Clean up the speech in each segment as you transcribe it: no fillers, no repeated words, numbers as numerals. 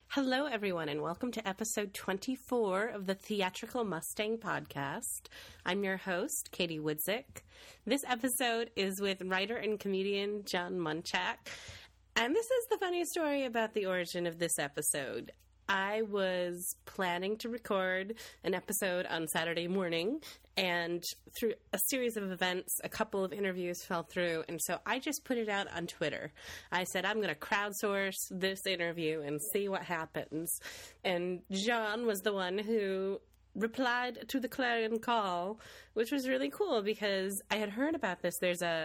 Hello, everyone, and welcome to episode 24 of the Theatrical Mustang podcast. I'm your host, Katie Woodzik. This episode is with writer and comedian John Munchak. And this is the funny story about the origin of this episode. I was planning to record an episode on Saturday morning, and through a series of events, a couple of interviews fell through, and so I just put it out on Twitter. I said, I'm going to crowdsource this interview and see what happens. And John was the one who replied to the clarion call, which was really cool because I had heard about this. There's a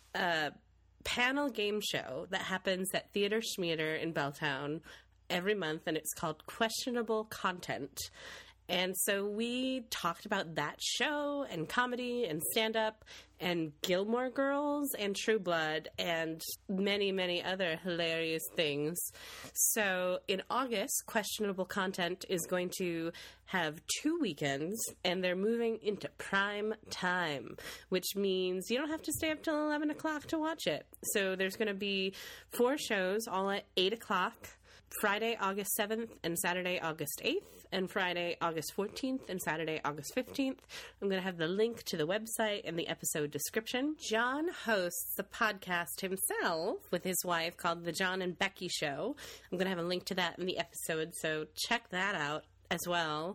panel game show that happens at Theater Schmieder in Belltown every month, and it's called Questionable Content. And so we talked about that show and comedy and stand-up and Gilmore Girls and True Blood and many, many other hilarious things. So in August, Questionable Content is going to have 2 weekends, and they're moving into prime time, which means you don't have to stay up till 11 o'clock to watch it. So there's going to be 4 shows, all at 8 o'clock. Friday, August 7th and Saturday, August 8th, and Friday, August 14th and Saturday, August 15th. I'm going to have the link to the website in the episode description. John hosts the podcast himself with his wife called The John and Becky Show. I'm going to have a link to that in the episode, so check that out as well.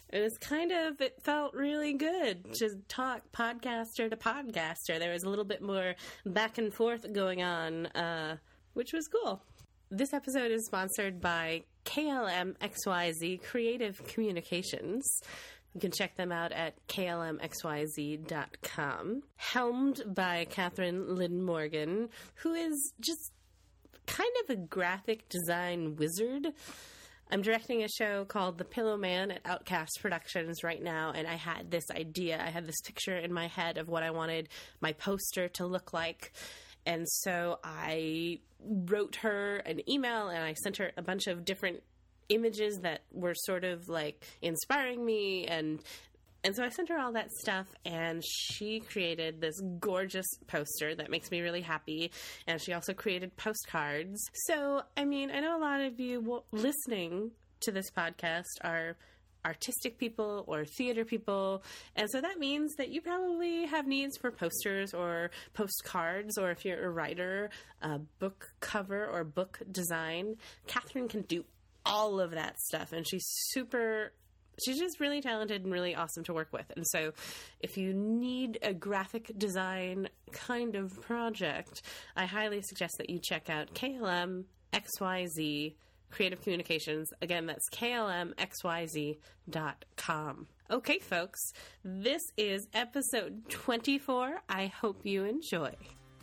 It felt really good to talk podcaster to podcaster. There was a little bit more back and forth going on, which was cool. This episode is sponsored by KLM XYZ Creative Communications. You can check them out at klmxyz.com. Helmed by Catherine Lynn Morgan, who is just kind of a graphic design wizard. I'm directing a show called The Pillow Man at Outcast Productions right now, and I had this idea. I had this picture in my head of what I wanted my poster to look like. And so I wrote her an email, and I sent her a bunch of different images that were sort of like inspiring me. And so I sent her all that stuff, and she created this gorgeous poster that makes me really happy. And she also created postcards. So, I mean, I know a lot of you listening to this podcast are artistic people or theater people, and so that means that you probably have needs for posters or postcards, or if you're a writer, book cover or book design. Catherine can do all of that stuff, and she's just really talented and really awesome to work with. And so if you need a graphic design kind of project, I highly suggest that you check out KLM XYZ Creative Communications. Again, that's klmxyz.com. Okay, folks, this is episode 24. I hope you enjoy.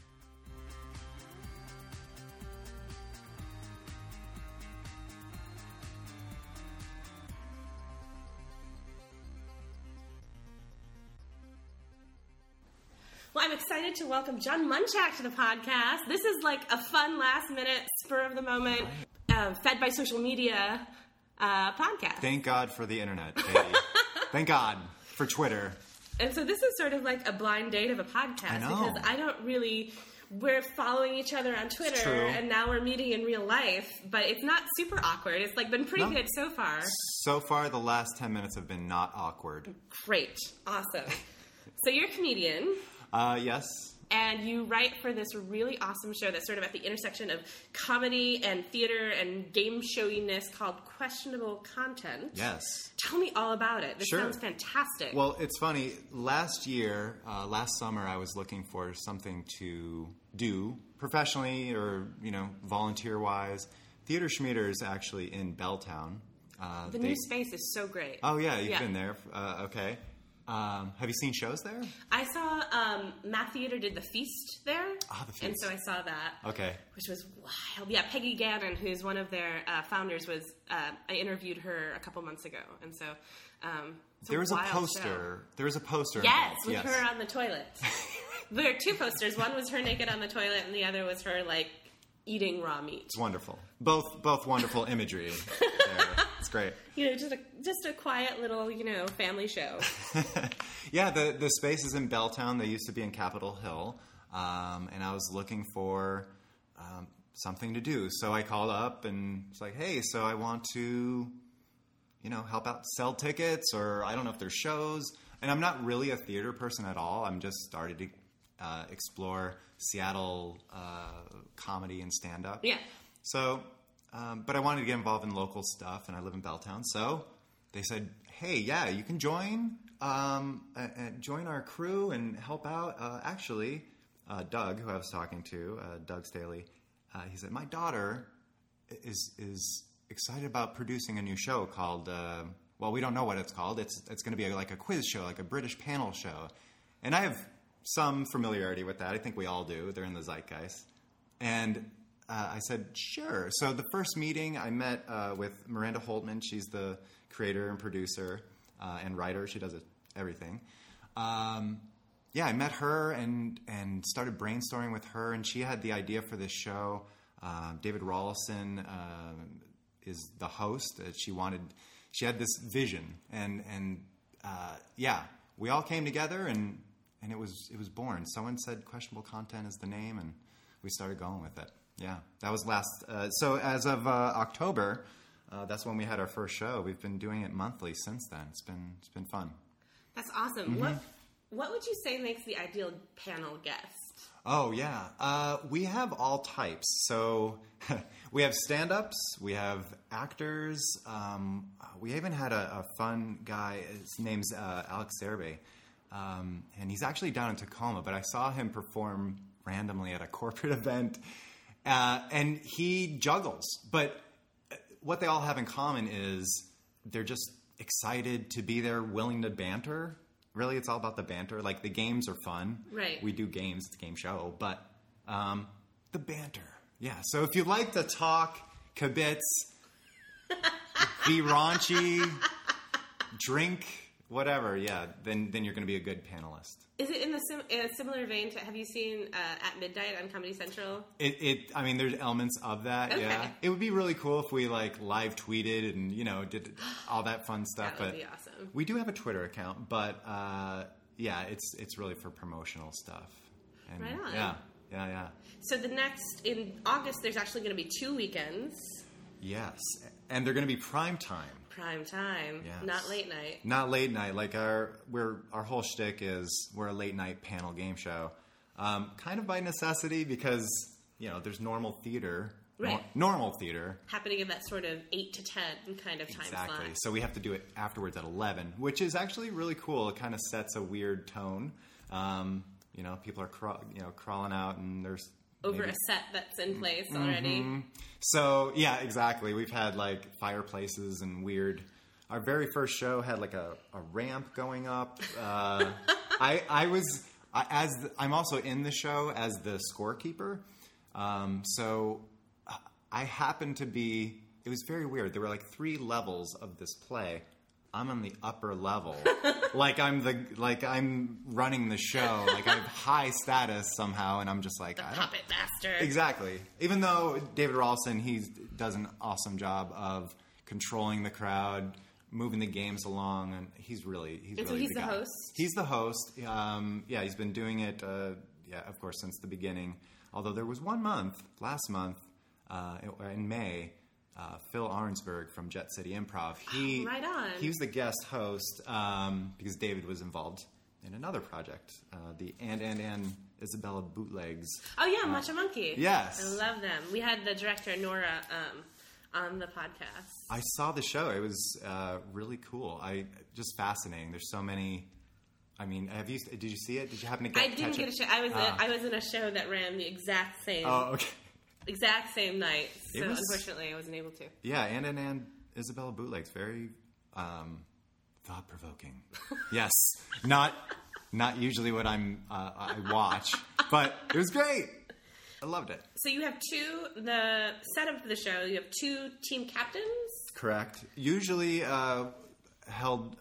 Well, I'm excited to welcome John Munchak to the podcast. This is like a fun last-minute, spur-of-the-moment, fed by social media podcast. Thank God for the internet, Katie. Thank God for Twitter. And so this is sort of like a blind date of a podcast. I know. Because we're following each other on Twitter, and now we're meeting in real life, but it's not super awkward. It's like been pretty good so far. So far, the last 10 minutes have been not awkward. Great. Awesome. So you're a comedian. Yes. And you write for this really awesome show that's sort of at the intersection of comedy and theater and game showiness called Questionable Content. Yes. Tell me all about it. This sounds fantastic. Well, it's funny. Last summer, I was looking for something to do professionally or, volunteer-wise. Theater Schmieder is actually in Belltown. The new space is so great. Oh, yeah. You've been there. Okay. Have you seen shows there? I saw Math Theater did The Feast there. Ah, The Feast. And so I saw that. Okay. Which was wild. Yeah, Peggy Gannon, who's one of their founders, I interviewed her a couple months ago. And so there was a poster. Show. There was a poster. Yes, with her on the toilet. There are 2 posters. One was her naked on the toilet, and the other was her, eating raw meat. It's wonderful. Both wonderful imagery there. It's great. Just a quiet little, family show. Yeah, the space is in Belltown. They used to be in Capitol Hill. And I was looking for something to do. So I called up and it's like, hey, so I want to, help out, sell tickets, or I don't know if there's shows. And I'm not really a theater person at all. I'm just started to explore Seattle comedy and stand-up. Yeah. So, but I wanted to get involved in local stuff, and I live in Belltown. So they said, hey, yeah, you can join our crew and help out. Actually, Doug, who I was talking to, Doug Staley, he said, my daughter is excited about producing a new show called, well, we don't know what it's called. It's going to be like a quiz show, like a British panel show. And I have some familiarity with that. I think we all do. They're in the zeitgeist. And I said, sure. So the first meeting I met with Miranda Holtman. She's the creator and producer and writer. She does everything. I met her and started brainstorming with her, and she had the idea for this show. David Rawlinson is the host. She had this vision, and we all came together, and it was born. Someone said questionable content is the name, and we started going with it. Yeah, that was last. So as of October, that's when we had our first show. We've been doing it monthly since then. It's been fun. That's awesome. Mm-hmm. What would you say makes the ideal panel guest? Oh, yeah. We have all types. So we have stand-ups. We have actors. We even had a fun guy. His name's Alex Serbe. And he's actually down in Tacoma, but I saw him perform randomly at a corporate event. And he juggles. But what they all have in common is they're just excited to be there, willing to banter. Really, it's all about the banter. Like, the games are fun. Right. We do games. It's a game show. But the banter. Yeah. So if you like to talk, kibitz, be raunchy, drink, whatever, yeah, then you're going to be a good panelist. Is it in a similar vein to, have you seen At Midnight on Comedy Central? I mean, there's elements of that, okay. Yeah. It would be really cool if we, live tweeted and, did all that fun stuff. That would be awesome. We do have a Twitter account, but, it's really for promotional stuff. And, right on. Yeah. So in August, there's actually going to be 2 weekends. Yes. And they're going to be prime time. Prime time, yes. Not late night. Not late night. Like our whole shtick is we're a late night panel game show, kind of by necessity because there's normal theater, right? Normal theater happening in that sort of 8 to 10 kind of time slot. Exactly. So we have to do it afterwards at 11, which is actually really cool. It kind of sets a weird tone. People are crawling out, and there's over a set that's in place already. Mm-hmm. So, yeah, exactly. We've had, fireplaces and weird... Our very first show had, a ramp going up. I'm also in the show as the scorekeeper. So I happened to be... It was very weird. There were, 3 levels of this play. I'm on the upper level. I'm running the show. I have high status somehow, and I'm just the puppet master. Exactly. Even though David Rawlinson, he does an awesome job of controlling the crowd, moving the games along, and he's really the host? He's the host. He's been doing it, of course, since the beginning. Although there was last month, in May, Phil Arnsberg from Jet City Improv. Right on. He was the guest host because David was involved in another project, the and Isabella Bootlegs. Oh yeah, Matcha Monkey. Yes, I love them. We had the director Nora on the podcast. I saw the show. It was really cool. Just fascinating. There's so many. I mean, did you see it? Did you happen to I didn't get a show. I was in a show that ran the exact same. Oh, okay. Exact same night, so unfortunately I wasn't able to. Yeah, and Isabella Bootlegs, very thought-provoking. Yes, not usually what I watch, but it was great. I loved it. So you have the setup of the show, you have 2 team captains? Correct. Usually helmed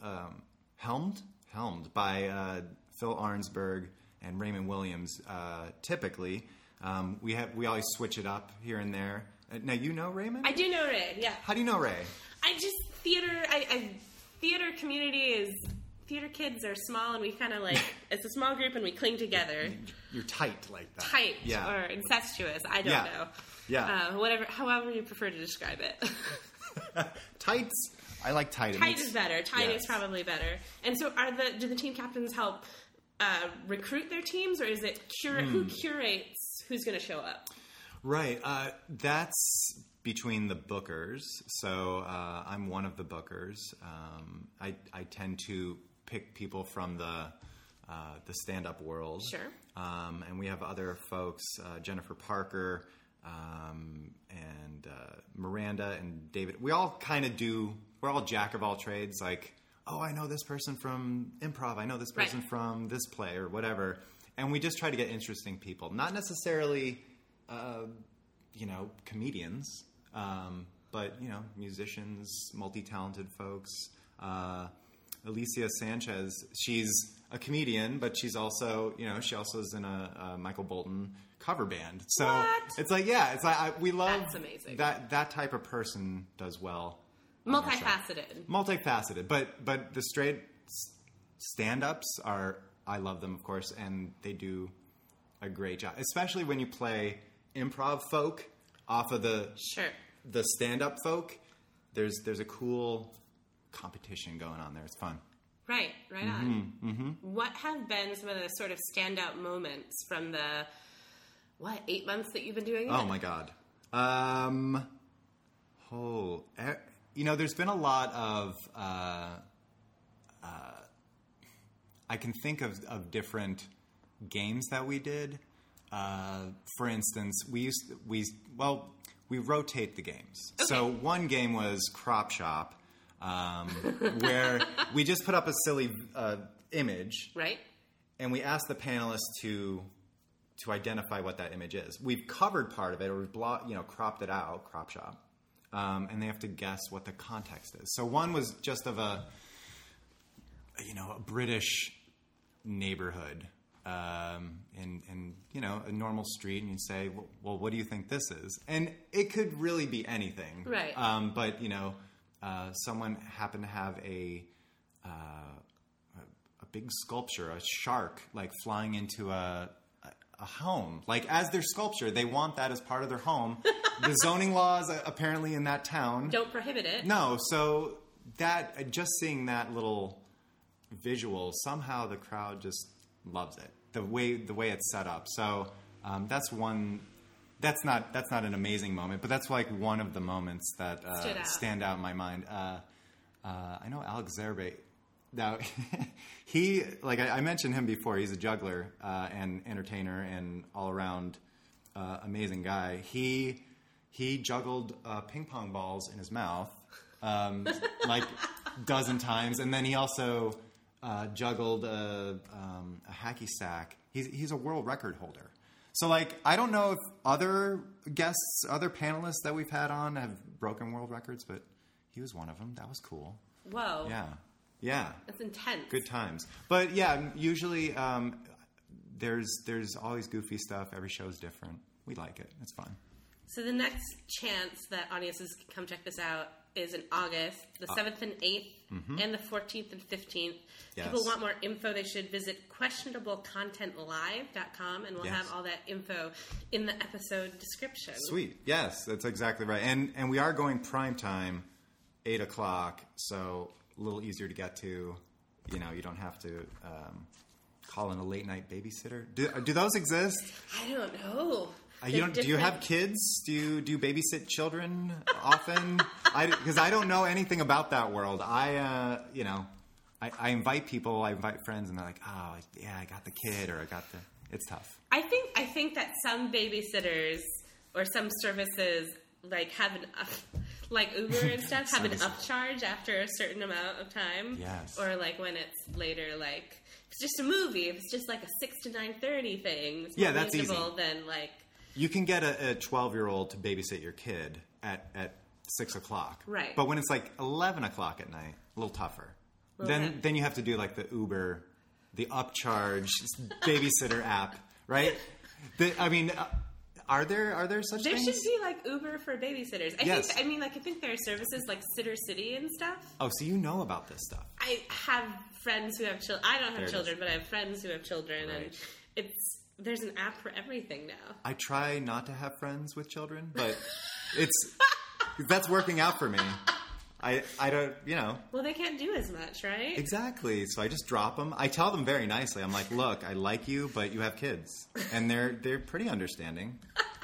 by Phil Arnsberg and Raymond Williams, typically. We always switch it up here and there. Now, you know Raymond? I do know Ray, yeah. How do you know Ray? Theater community is theater kids are small and we kind of like, it's a small group and we cling together. You're tight like that. Tight or incestuous. I don't know. Yeah. However you prefer to describe it. Tights. I like tight. Tight is better. Tight is probably better. And so do the team captains help recruit their teams, or is it who curates who's going to show up? Right. That's between the bookers. So I'm one of the bookers. I tend to pick people from the stand-up world. Sure. And we have other folks, Jennifer Parker and Miranda and David. We all kind of we're all jack of all trades. Like, oh, I know this person from improv. I know this person from this play or whatever. And we just try to get interesting people. Not necessarily, comedians, but, musicians, multi-talented folks. Alicia Sanchez, she's a comedian, but she's also, she also is in a Michael Bolton cover band. So it's like, we love That's amazing. That type of person does well. Multifaceted, but the straight stand-ups I love them, of course, and they do a great job, especially when you play improv folk off of the stand-up folk. There's a cool competition going on there. It's fun. Right on. Mm-hmm. What have been some of the sort of standout moments from the 8 months that you've been doing it? Oh my God. There's been a lot of I can think of different games that we did. For instance, we rotate the games. Okay. So one game was Crop Shop, where we just put up a silly image, right? And we asked the panelists to identify what that image is. We've covered part of it, or we've cropped it out, Crop Shop, and they have to guess what the context is. So one was just of a British neighborhood, in a normal street, and you say, well, what do you think this is? And it could really be anything, right? But someone happened to have a big sculpture, a shark, like flying into a home. Like, as their sculpture, they want that as part of their home. The zoning laws, apparently, in that town don't prohibit it. No, so that, just seeing that little visual, somehow the crowd just loves it. The way it's set up. So that's one. That's not an amazing moment, but that's like one of the moments that stand out in my mind. I know Alex Zerbe. Now, he, like I mentioned him before, he's a juggler and entertainer and all-around amazing guy. He juggled ping pong balls in his mouth like a dozen times, and then he also juggled a hacky sack. He's a world record holder. So, like, I don't know if other guests, other panelists that we've had on have broken world records, but he was one of them. That was cool. Whoa. Yeah. That's intense. Good times. But yeah, usually there's always goofy stuff. Every show's different. We like it. It's fun. So the next chance that audiences can come check this out is in August, the 7th and 8th, and the 14th and 15th. Yes. People want more info, they should visit questionablecontentlive.com, and we'll have all that info in the episode description. Sweet. Yes, that's exactly right. And we are going prime time, 8 o'clock, so a little easier to get to. You don't have to call in a late night babysitter. Do those exist? I don't know. Do you have kids? Do you babysit children often? Because I don't know anything about that world. I invite people, I invite friends, and they're like, oh, yeah, I got the kid, or I got the... It's tough. I think that some babysitters or some services, like, have like Uber and stuff, have an upcharge after a certain amount of time. Yes. Or, like, when it's later, like, if it's just a movie, if it's just, like, a 6 to 9:30 thing, it's more that's easy. Than, like... You can get a 12-year-old to babysit your kid at 6 o'clock. Right. But when it's like 11 o'clock at night, a little tougher. Then you have to do like the Uber, the upcharge babysitter app, right? Are there such There things? should be like Uber for babysitters. Yes. I think there are services like Sitter City and stuff. Oh, so you know about this stuff. I have friends who have children. I don't There have it children, is. but I have friends who have children, Right. and there's an app for everything now. I try not to have friends with children, but that's working out for me. I don't, Well, they can't do as much, right? Exactly. So I just drop them. I tell them very nicely. I'm like, look, I like you, but you have kids, and they're pretty understanding.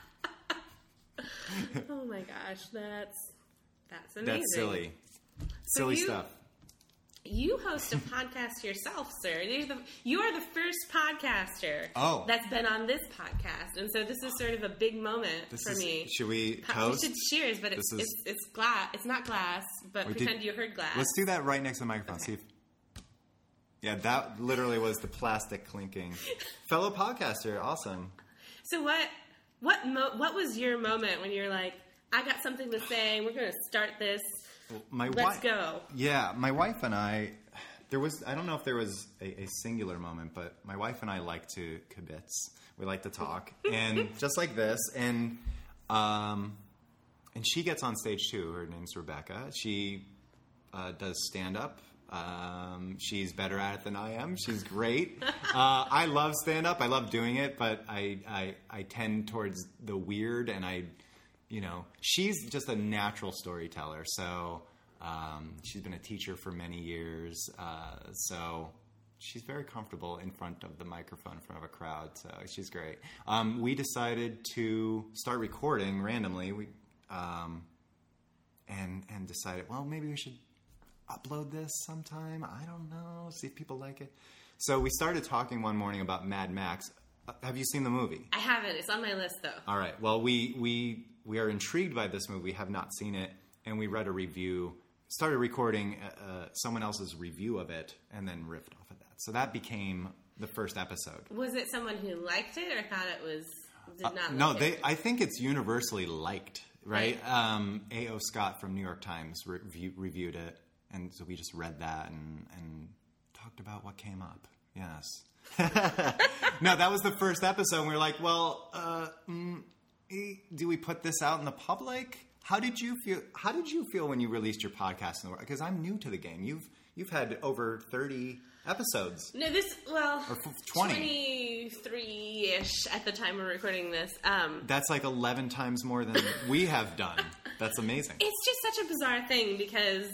Oh my gosh, that's amazing. That's silly, So silly stuff. You host a podcast yourself, sir. You are the first podcaster that's been on this podcast, and so this is sort of a big moment for me. Should we toast? We should cheers, but it's glass. It's not glass, but pretend you heard glass. Let's do that right next to the microphone. Okay. See if. Yeah, that literally was the plastic clinking. Fellow podcaster, awesome. So what was your moment when you're like, I got something to say. We're going to start this. Let's go. Yeah, my wife and I. I don't know if there was a singular moment, but my wife and I like to kibitz. We like to talk, and just like this, and she gets on stage too. Her name's Rebecca. She does stand up. She's better at it than I am. She's great. I love stand up. I love doing it, but I tend towards the weird, and she's just a natural storyteller. So she's been a teacher for many years. So she's very comfortable in front of the microphone, in front of a crowd. So she's great. We decided to start recording randomly. And decided, well, maybe we should upload this sometime. I don't know. See if people like it. So we started talking one morning about Mad Max. Have you seen the movie? I haven't. It's on my list, though. All right. Well, we are intrigued by this movie. We have not seen it, and we read a review. Started recording someone else's review of it, and then riffed off of that. So that became the first episode. Was it someone who liked it, or thought it was did not? No, like it? I think it's universally liked. Right? A.O. Scott from New York Times reviewed it, and so we just read that and talked about what came up. Yes. No, that was the first episode, and we were like, well, do we put this out in the public? How did you feel when you released your podcast in the world? Because I'm new to the game. You've had over 30 episodes. No, or 20. 23-ish at the time we're recording this. That's like 11 times more than we have done. That's amazing. It's just such a bizarre thing because,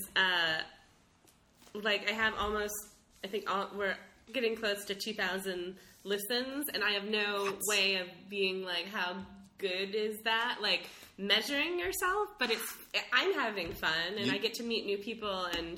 I have we're getting close to 2,000 listens, and I have no way of being like, how good is that? Like, measuring yourself, but I'm having fun, and I get to meet new people, and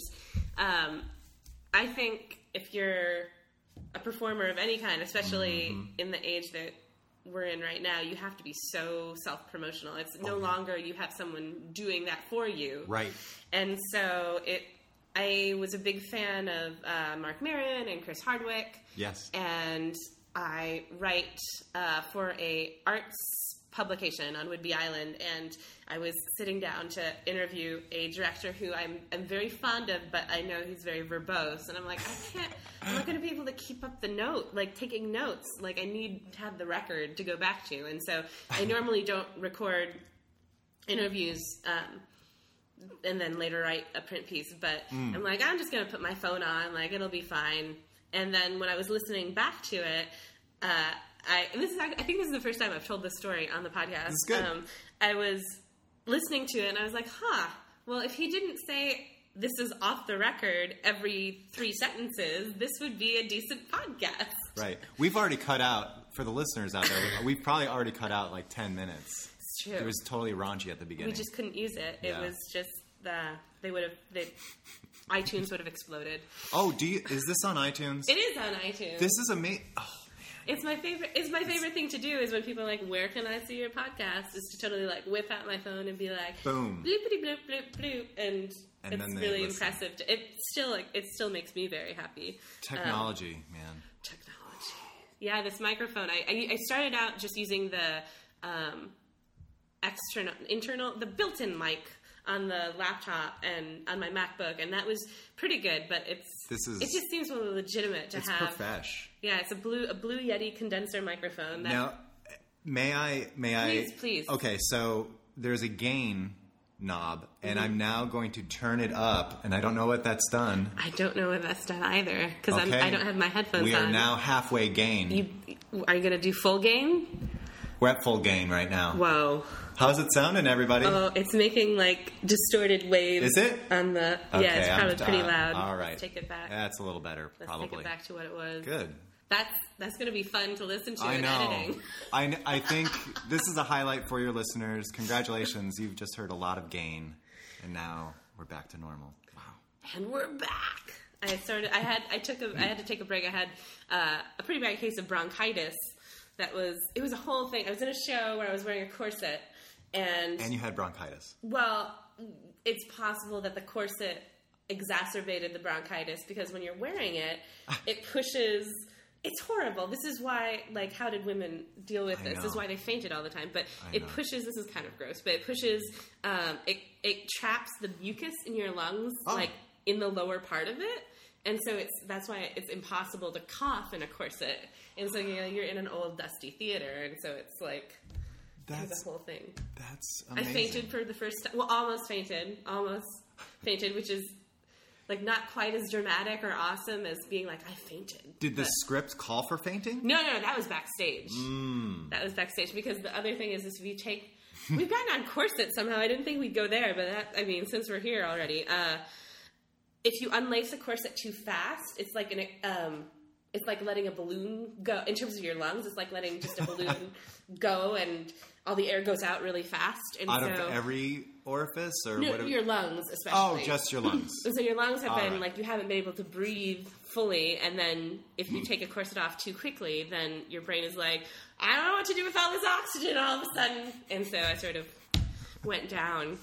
I think if you're a performer of any kind, especially in the age that we're in right now, you have to be so self-promotional. It's no longer you have someone doing that for you. Right. And so I was a big fan of Mark Maron and Chris Hardwick. Yes. And I write for a arts publication on Whidbey Island, and I was sitting down to interview a director who I'm very fond of, but I know he's very verbose, and I'm like, I'm not going to be able to keep up the taking notes. Like, I need to have the record to go back to, and so I normally don't record interviews and then later write a print piece, but I'm like, I'm just going to put my phone on, like, it'll be fine. And then when I was listening back to it, I think this is the first time I've told this story on the podcast. It's good. I was listening to it, and I was like, well, if he didn't say this is off the record every 3 sentences, this would be a decent podcast. Right. We've already cut out, for the listeners out there, we've probably already cut out like 10 minutes. It's true. It was totally raunchy at the beginning. We just couldn't use it. Yeah. It was just, iTunes would have exploded. Oh, is this on iTunes? It is on iTunes. This is amazing. Oh. It's my favorite thing to do is when people are like, where can I see your podcast? Is to totally like whip out my phone and be like, boom, bloopity bloop bloop bloop, and it's really listen. impressive. It still makes me very happy. Technology, man. Technology. Yeah, this microphone. I started out just using the the built-in mic on the laptop and on my MacBook, and that was pretty good. But it just seems more legitimate to have. It's profesh. Yeah, it's a blue Yeti condenser microphone. Now, May I? Please. Okay, so there's a gain knob, and I'm now going to turn it up, and I don't know what that's done. I don't know what that's done either, because Okay. I don't have my headphones on. We are now halfway gain. Are you going to do full gain? We're at full gain right now. Whoa. How's it sounding, everybody? Oh, it's making like distorted waves. Is it? On the Okay, yeah, it's probably pretty loud. All right. Let's take it back. That's a little better, probably. Let's take it back to what it was. Good. That's going to be fun to listen to I in know. editing. I think this is a highlight for your listeners. Congratulations, you've just heard a lot of gain, and now we're back to normal. Wow. And we're back. I had to take a break. I had a pretty bad case of bronchitis. It was a whole thing. I was in a show where I was wearing a corset, and you had bronchitis. Well, it's possible that the corset exacerbated the bronchitis because when you're wearing it, it pushes. It's horrible. This is why, like, how did women deal with this? This is why they fainted all the time. But it pushes. This is kind of gross, but it pushes. It traps the mucus in your lungs, like in the lower part of it, and so that's why it's impossible to cough in a corset. And so you're in an old dusty theater, and so it's like the whole thing. That's amazing. I fainted for the first time. Well, almost fainted, which is like not quite as dramatic or awesome as being like I fainted. Did the script call for fainting? No, that was backstage. That was backstage because the other thing is if you take, we've gotten on corsets somehow. I didn't think we'd go there, but since we're here already, if you unlace a corset too fast, it's like it's like letting a balloon go in terms of your lungs. It's like letting just a balloon go and all the air goes out really fast. And out of every orifice or whatever? Your lungs especially. Oh, just your lungs. And so your lungs have been like, you haven't been able to breathe fully. And then if you take a corset off too quickly, then your brain is like, I don't know what to do with all this oxygen all of a sudden. And so I sort of went down.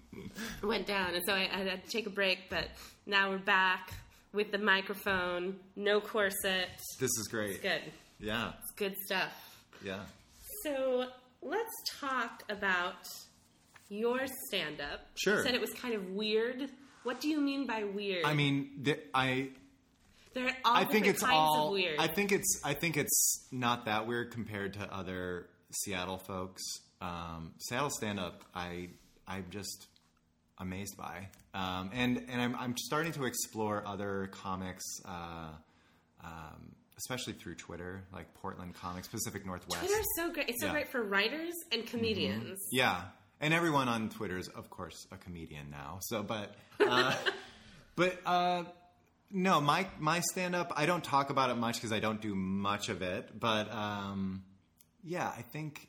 And so I had to take a break, but now we're back with the microphone, no corset. This is great. It's good. Yeah. It's good stuff. Yeah. So let's talk about your stand-up. Sure. You said it was kind of weird. What do you mean by weird? I mean, there are all different kinds of weird. I think it's not that weird compared to other Seattle folks. Seattle stand-up, I'm just amazed by, and I'm starting to explore other comics, especially through Twitter, like Portland comics, Pacific Northwest. Twitter's so great. It's so great for writers and comedians. Mm-hmm. Yeah, and everyone on Twitter is, of course, a comedian now. So, but no, my stand-up, I don't talk about it much because I don't do much of it. But yeah, I think.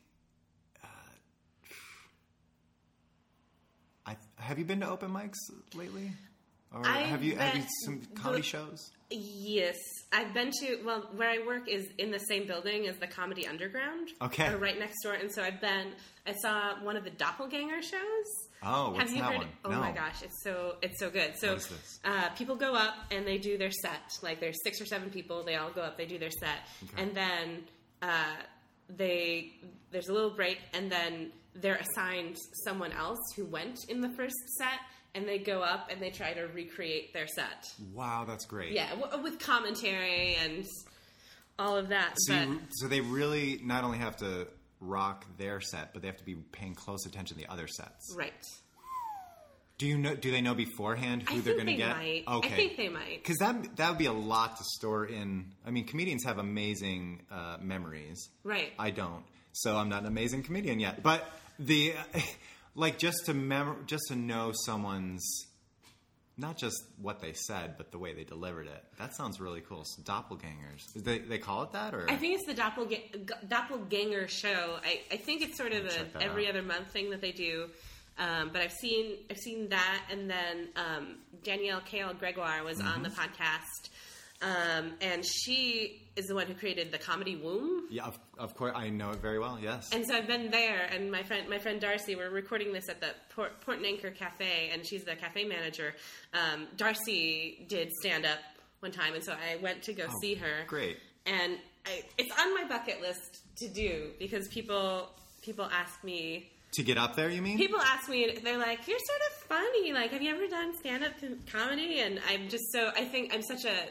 Have you been to open mics lately? Or have you some comedy shows? Yes. I've been to, where I work is in the same building as the Comedy Underground. Okay. Or right next door. And so I saw one of the Doppelganger shows. Oh, what's Have you that heard? one? Oh no. my gosh, it's so good. So what is this? People go up and they do their set. Like there's 6 or 7 people. They all go up. They do their set, and then there's a little break, and then they're assigned someone else who went in the first set, and they go up and they try to recreate their set. Wow, that's great. Yeah, with commentary and all of that. So they really not only have to rock their set, but they have to be paying close attention to the other sets. Right. Do they know beforehand who they're going to get? Might. Okay. I think they might. Because that would be a lot to store in. I mean, comedians have amazing memories. Right. I don't. So I'm not an amazing comedian yet. But just to know someone's, not just what they said, but the way they delivered it. That sounds really cool. So doppelgangers. They call it that, or? I think it's the doppelganger show. I think it's sort of every other month thing that they do. But I've seen that, and then Danielle Kale Gregoire was on the podcast, and she is the one who created the Comedy Womb. Yeah, of course, I know it very well. Yes, and so I've been there, and my friend Darcy, we're recording this at the Port and Anchor Cafe, and she's the cafe manager. Darcy did stand up one time, and so I went to go see her. Great, and it's on my bucket list to do because people ask me. To get up there, you mean? People ask me, they're like, you're sort of funny. Like, have you ever done stand-up comedy? And I'm just I think I'm such a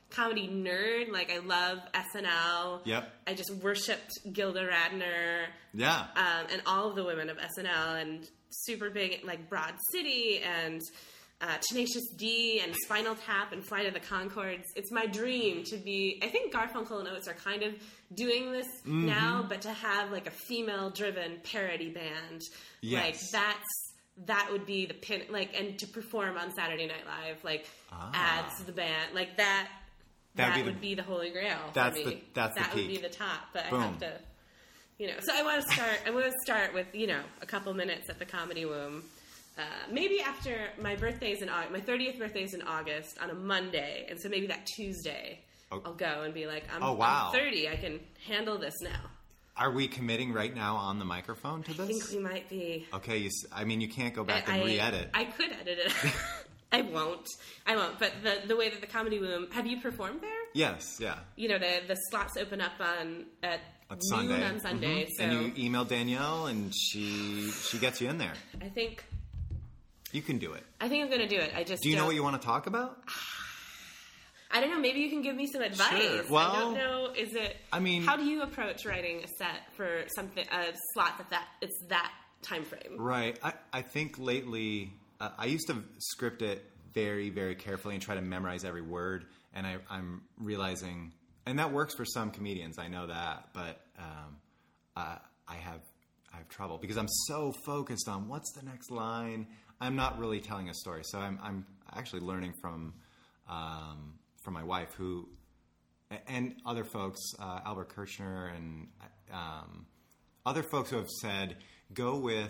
comedy nerd. Like, I love SNL. Yep. I just worshipped Gilda Radner. Yeah. And all of the women of SNL, and super big, like, Broad City and Tenacious D and Spinal Tap and Flight of the Conchords. It's my dream to be, I think Garfunkel and Oates are kind of doing this now, but to have, like, a female-driven parody band. Yes. Like, that would be the pin, like, and to perform on Saturday Night Live, like, adds to the band, like, that would be the holy grail for me. That would be the top, but Boom. I have to, so I want to start with, a couple minutes at the Comedy Womb. Maybe after my birthday's in August, my 30th birthday's in August on a Monday, and so maybe that Tuesday I'll go and be like, I'm 30, I can handle this now. Are we committing right now on the microphone to this? I think we might be. Okay, you can't go back and re-edit. I could edit it. I won't. But the way that the Comedy Womb, have you performed there? Yes, yeah. The slots open up at noon Sunday. On Sunday. So and you email Danielle, and she gets you in there. I think you can do it. I think I'm going to do it. Do you know what you want to talk about? I don't know. Maybe you can give me some advice. Sure. Well, I don't know. How do you approach writing a set for a slot it's that time frame? Right. I think lately I used to script it very, very carefully and try to memorize every word, and I'm realizing, and that works for some comedians. I know that, but I have trouble because I'm so focused on what's the next line. I'm not really telling a story, so I'm actually learning from my wife, who and other folks, Albert Kirchner and other folks who have said go with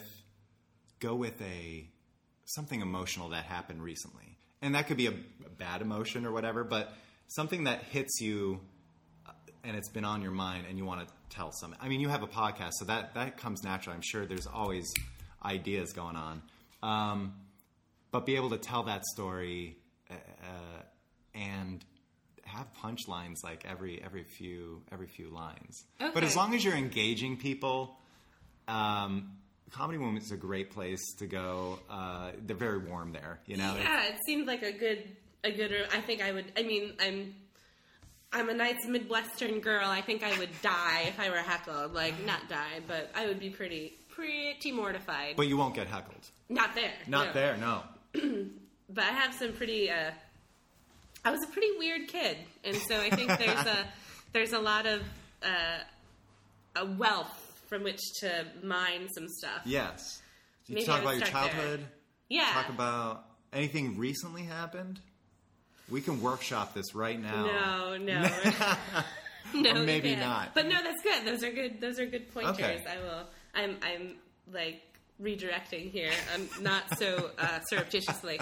something emotional that happened recently, and that could be a bad emotion or whatever, but something that hits you and it's been on your mind and you want to tell something. I mean, you have a podcast, so that comes naturally. I'm sure there's always ideas going on, but be able to tell that story and have punchlines like every few lines. Okay. But as long as you're engaging people, Comedy Womb is a great place to go. They're very warm there, Yeah, it seemed like a good. I think I would. I mean, I'm a nice Midwestern girl. I think I would die if I were heckled. Like, not die, but I would be pretty mortified. But you won't get heckled. Not there. Not there. No. But I have some pretty. I was a pretty weird kid, and so I think there's a lot of a wealth from which to mine some stuff. Yes. You Maybe talk about your childhood. There. Yeah. Talk about anything recently happened. We can workshop this right now. No. No, or maybe not. But no, that's good. Those are good pointers. Okay. I will. I'm like redirecting here. I'm not so surreptitiously.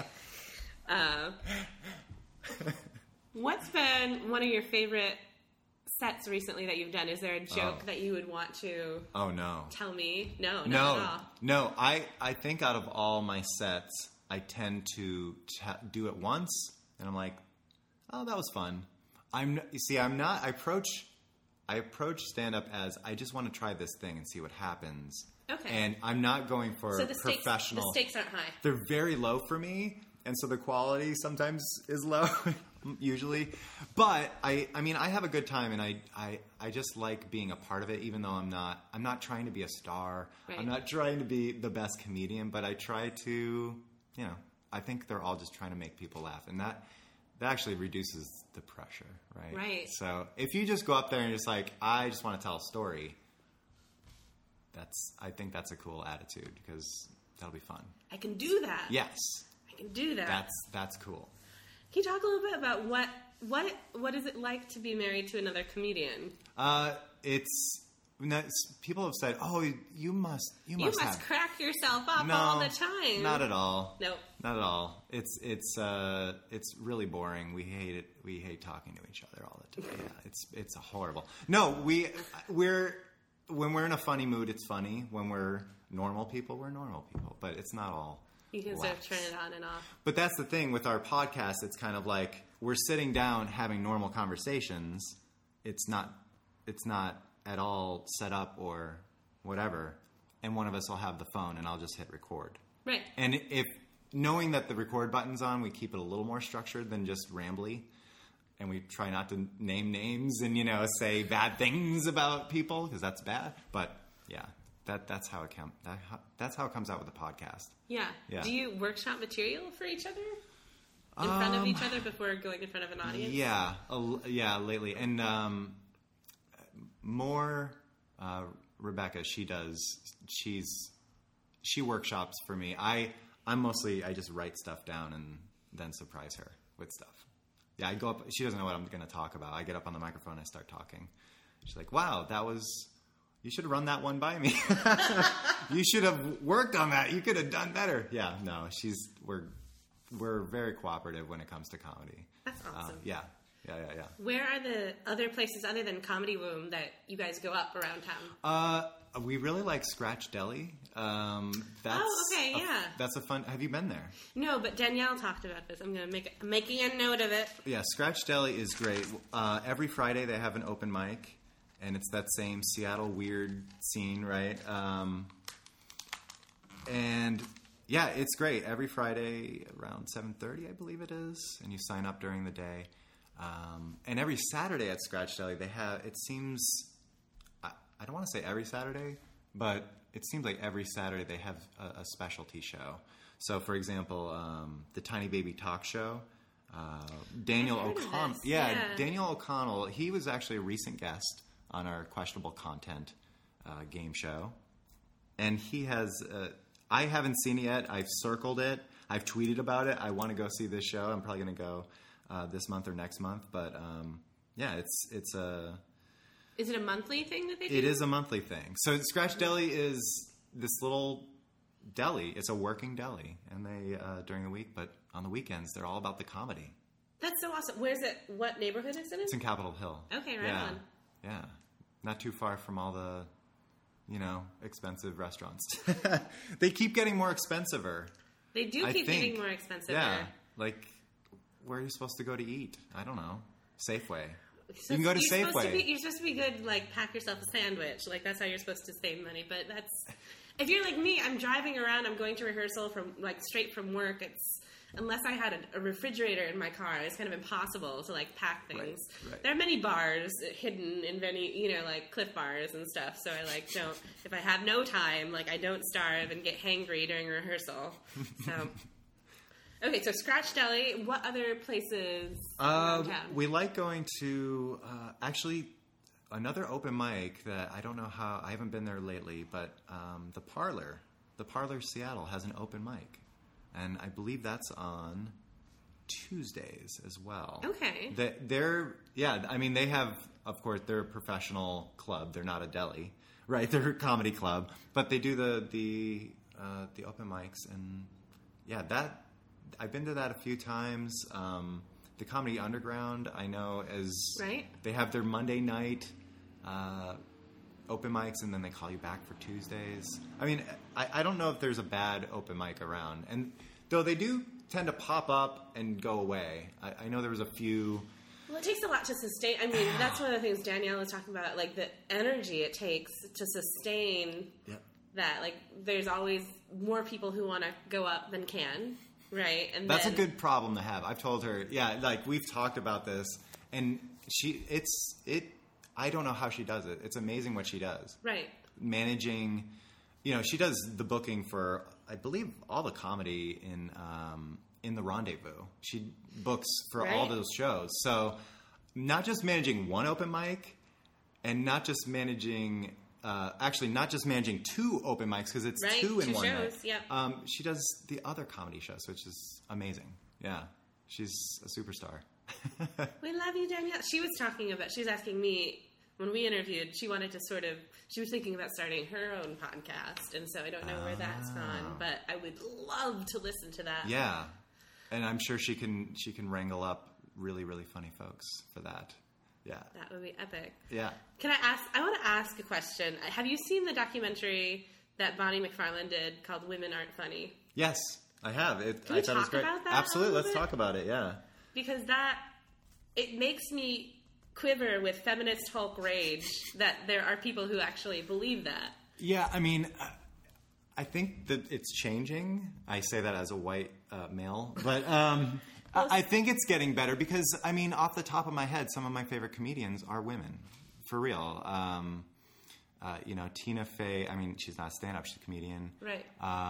What's been one of your favorite sets recently that you've done? Is there a joke that you would want to tell me? No, not at all. No, I think out of all my sets, I tend to do it once, and I'm like, oh, that was fun. I approach stand-up as I just want to try this thing and see what happens. Okay. And I'm not going for professional. The stakes aren't high. They're very low for me, and so the quality sometimes is low, usually. But I mean, I have a good time, and I just like being a part of it, even though I'm not trying to be a star. Right. I'm not trying to be the best comedian, but I try to, I think they're all just trying to make people laugh, and that actually reduces the pressure, right? Right. So if you just go up there and just like, I just want to tell a story, I think that's a cool attitude, because that'll be fun. I can do that. Yes. I can do that. That's cool. Can you talk a little bit about what is it like to be married to another comedian? People have said, "Oh, you must crack yourself up all the time." Not at all. Nope. Not at all. It's really boring. We hate it. We hate talking to each other all the time. Yeah, it's horrible. No, when we're in a funny mood, it's funny. When we're normal people, we're normal people. But it's not all. You can sort of turn it on and off. But that's the thing with our podcast. It's kind of like we're sitting down having normal conversations. It's not at all set up or whatever. And one of us will have the phone, and I'll just hit record. Right. And if knowing that the record button's on, we keep it a little more structured than just rambly. and we try not to name names and, say bad things about people because that's bad. But yeah, that's how it that's how it comes out with the podcast. Yeah. Do you workshop material for each other? In front of each other before going in front of an audience? Yeah, lately. And more Rebecca, she workshops for me. I'm mostly, I just write stuff down and then surprise her with stuff. Yeah, I go up, she doesn't know what I'm going to talk about. I get up on the microphone and I start talking. She's like, wow, you should have run that one by me. You should have worked on that. You could have done better. Yeah, no, we're very cooperative when it comes to comedy. That's awesome. Yeah. Where are the other places other than Comedy Room that you guys go up around town? We really like Scratch Deli. That's a fun. Have you been there? No, but Danielle talked about this. I'm making a note of it. Yeah, Scratch Deli is great. Every Friday they have an open mic, and it's that same Seattle weird scene, right? And yeah, it's great. Every Friday around 7:30, I believe it is, and you sign up during the day. And every Saturday at Scratch Deli, they have, it seems, I don't want to say every Saturday, but it seems like every Saturday they have a specialty show. So, for example, the Tiny Baby Talk Show, Daniel O'Connell. Daniel O'Connell, he was actually a recent guest on our Questionable Content game show. And he has, I haven't seen it yet. I've circled it. I've tweeted about it. I want to go see this show. I'm probably going to go this month or next month. But, it's a... Is it a monthly thing that they do? It is a monthly thing. So Scratch Deli is this little deli. It's a working deli. And they, during the week, but on the weekends, they're all about the comedy. That's so awesome. Where's it? What neighborhood is it in? It's in Capitol Hill. Okay, right on. Yeah. Not too far from all the, expensive restaurants. They keep getting more expensiver. They do keep getting more expensive. Yeah. Like, where are you supposed to go to eat? I don't know. Safeway. You can go to Safeway. You're supposed to be good, like, pack yourself a sandwich. Like, that's how you're supposed to save money. But if you're like me, I'm driving around, I'm going to rehearsal straight from work. Unless I had a refrigerator in my car, it's kind of impossible to, pack things. Right. There are many bars hidden in many, Cliff Bars and stuff. So I, don't, if I have no time, I don't starve and get hangry during rehearsal. So... Okay, so Scratch Deli. What other places around town? We like going to, actually, another open mic that I don't know how, I haven't been there lately, but the Parlor Seattle has an open mic. And I believe that's on Tuesdays as well. Okay. They have, of course, they're a professional club. They're not a deli, right? They're a comedy club. But they do the open mics, and I've been to that a few times. The Comedy Underground, I know, they have their Monday night open mics, and then they call you back for Tuesdays. I mean, I don't know if there's a bad open mic around. And though they do tend to pop up and go away. I know there was a few... Well, it takes a lot to sustain. I mean, that's one of the things Danielle was talking about, the energy it takes to sustain that. There's always more people who want to go up than can. Right, and that's a good problem to have. I've told her, we've talked about this, and I don't know how she does it. It's amazing what she does. Right. Managing, she does the booking for, I believe, all the comedy in the Rendezvous. She books for all those shows. So not just managing one open mic, and not just managing... not just managing two open mics, because it's two in one shows, night. Yeah. She does the other comedy shows, which is amazing. Yeah. She's a superstar. We love you, Danielle. She was asking me, when we interviewed, she was thinking about starting her own podcast, and so I don't know where that's gone, but I would love to listen to that. Yeah. And I'm sure she can wrangle up really, really funny folks for that. Yeah. That would be epic. Yeah. I want to ask a question. Have you seen the documentary that Bonnie McFarlane did called Women Aren't Funny? Yes, I have. Can we talk about that? Absolutely. Let's talk about it, yeah. Because it makes me quiver with feminist Hulk rage that there are people who actually believe that. Yeah, I mean, I think that it's changing. I say that as a white male. But I think it's getting better because, I mean, off the top of my head, some of my favorite comedians are women. For real. Tina Fey, I mean, she's not a stand-up, she's a comedian. Right.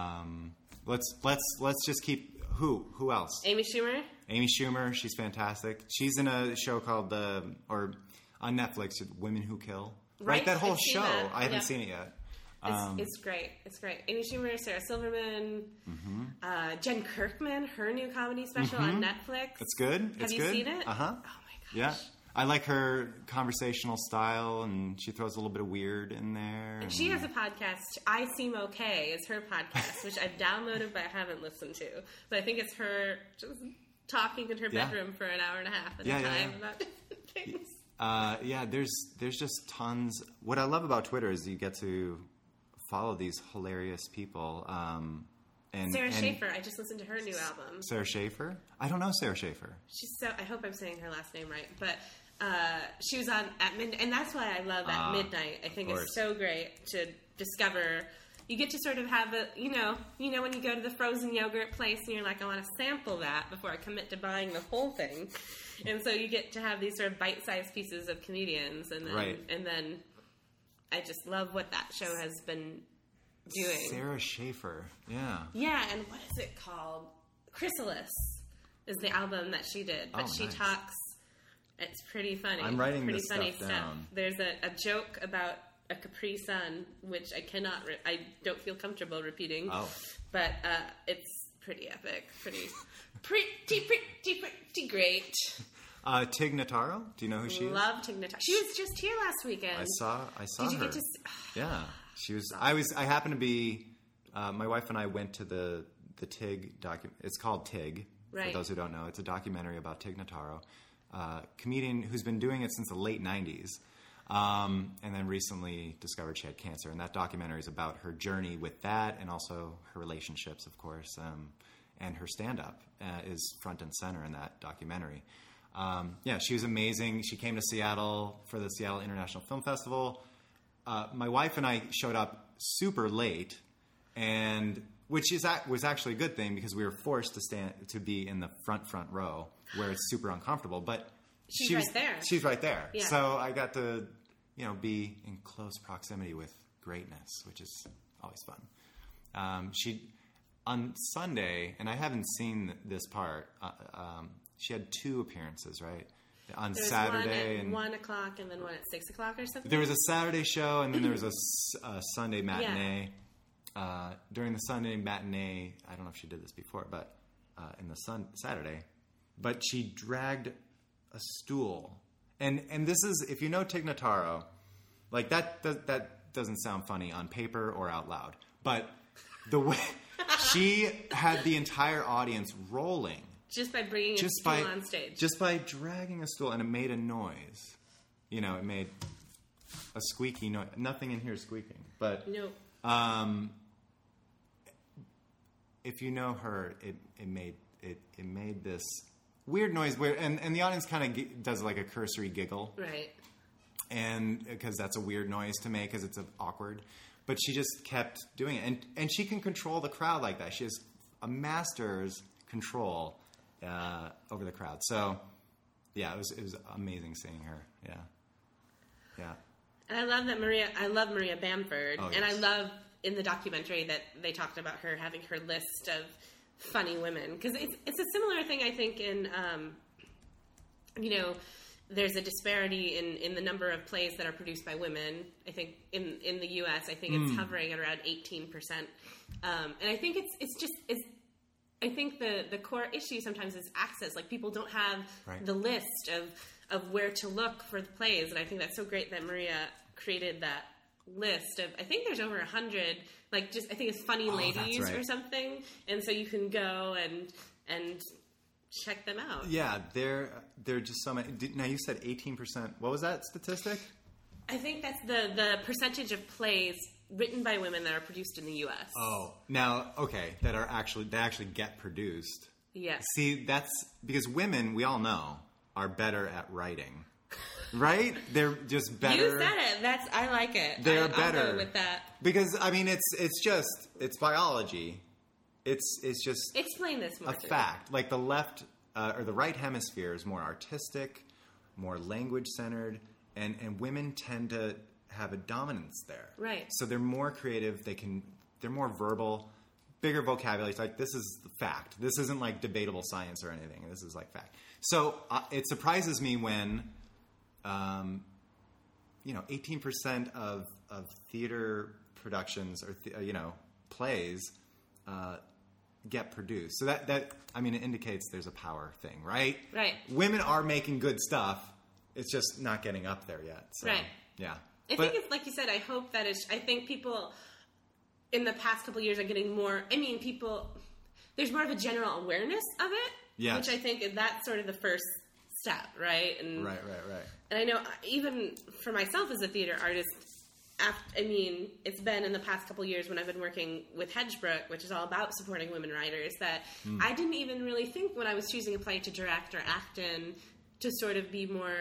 Let's just keep, who else? Amy Schumer? Amy Schumer, she's fantastic. She's in a show called, on Netflix, Women Who Kill. Right, that whole show. That. I haven't seen it yet. It's great. It's great. Amy Schumer, Sarah Silverman, Jen Kirkman, her new comedy special on Netflix. It's good. Have you seen it? Uh-huh. Oh, my gosh. Yeah. I like her conversational style, and she throws a little bit of weird in there. And she has a podcast. I Seem Okay is her podcast, which I've downloaded but I haven't listened to. But I think it's her just talking in her bedroom for an hour and a half at a time about different things. There's just tons. What I love about Twitter is you get to follow these hilarious people. Sarah Schaefer, I just listened to her new album. Sarah Schaefer? I don't know Sarah Schaefer. I hope I'm saying her last name right, but she was on at midnight, and that's why I love At Midnight. I think it's so great to discover. You get to sort of have when you go to the frozen yogurt place and you're like, I want to sample that before I commit to buying the whole thing. And so you get to have these sort of bite-sized pieces of comedians, and then I just love what that show has been doing. Sarah Schaefer, yeah. Yeah, and what is it called? Chrysalis is the album that she did, but she talks. It's pretty funny. I'm writing pretty this funny stuff down. There's a joke about a Capri Sun, which I don't feel comfortable repeating. Oh, but it's pretty epic, pretty great. Tig Notaro, do you know who she is? Love Tig Notaro. She was just here last weekend. I saw Did you her. get to? Yeah, she was. I happened to be. My wife and I went to the Tig document. It's called Tig. Right. For those who don't know, it's a documentary about Tig Notaro, comedian who's been doing it since the late '90s, and then recently discovered she had cancer. And that documentary is about her journey with that, and also her relationships, of course, and her stand-up is front and center in that documentary. She was amazing. She came to Seattle for the Seattle International Film Festival. My wife and I showed up super late, and which was actually a good thing because we were forced to be in the front row where it's super uncomfortable. But she's right there. She's right there. Yeah. So I got to, be in close proximity with greatness, which is always fun. She on Sunday, and I haven't seen this part. She had 2 appearances, right? On Saturday one at 1 o'clock, and then one at 6 o'clock or something. There was a Saturday show, and then there was a Sunday matinee. During the Sunday matinee, I don't know if she did this before, but in the Saturday, but she dragged a stool, and this is, if you know Tig Notaro, like that doesn't sound funny on paper or out loud, but the way she had the entire audience rolling. Just by bringing a stool on stage. Just by dragging a stool, and it made a noise. It made a squeaky noise. Nothing in here is squeaking. But nope. If you know her, it made this weird noise where, and the audience kind of does like a cursory giggle. Right. And because that's a weird noise to make because it's awkward. But she just kept doing it. And she can control the crowd like that. She has a master's control over the crowd. So, yeah, it was amazing seeing her. Yeah. And I love Maria Bamford. Oh, yes. And I love in the documentary that they talked about her having her list of funny women. Because it's a similar thing, I think, in, there's a disparity in the number of plays that are produced by women. I think in the U.S., I think it's hovering at around 18%. And I think I think the core issue sometimes is access. Like, people don't have the list of where to look for the plays, and I think that's so great that Maria created that list of, I think there's over 100, I think it's Funny Ladies or something, and so you can go and check them out. Yeah, there are just so many. Now, you said 18%. What was that statistic? I think that's the percentage of plays written by women that are produced in the U.S. Oh, now, okay, that actually get produced. Yes. See, that's because women, we all know, are better at writing, right? They're just better. You said it. I like it. They're better. I'll go with that. Because I mean, it's biology. It's just explain this more. A fact, like the left or the right hemisphere is more artistic, more language-centered, and women tend to have a dominance there. Right. So they're more creative. They're more verbal, bigger vocabulary. It's like, this is fact. This isn't like debatable science or anything. This is like fact. So it surprises me when, 18% of theater productions or plays get produced. So that it indicates there's a power thing, right? Right. Women are making good stuff. It's just not getting up there yet. So, right. Yeah. I think it's like you said. I hope that I think people in the past couple of years are getting more. I mean, there's more of a general awareness of it. Yes. Which I think that's sort of the first step, right? And right. And I know even for myself as a theater artist, it's been in the past couple of years when I've been working with Hedgebrook, which is all about supporting women writers, that I didn't even really think when I was choosing a play to direct or act in to sort of be more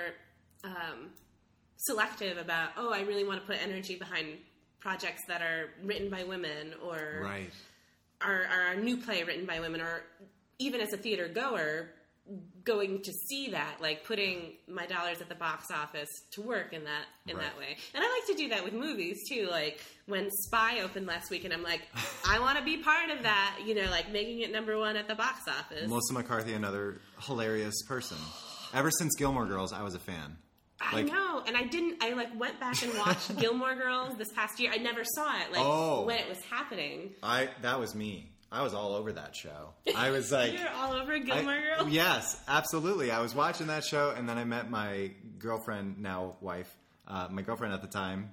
selective about, I really want to put energy behind projects that are written by women or right. are a new play written by women, or even as a theater goer, going to see that, like putting my dollars at the box office to work in that way. And I like to do that with movies too. Like when Spy opened last week, and I'm like, I want to be part of that. Like making it #1 at the box office. Melissa McCarthy, another hilarious person. Ever since Gilmore Girls, I was a fan. I know, and I went back and watched Gilmore Girls this past year. I never saw it, when it was happening. That was me. I was all over that show. I was like... You're all over Gilmore Girls? Yes, absolutely. I was watching that show, and then I met my girlfriend, now wife, my girlfriend at the time.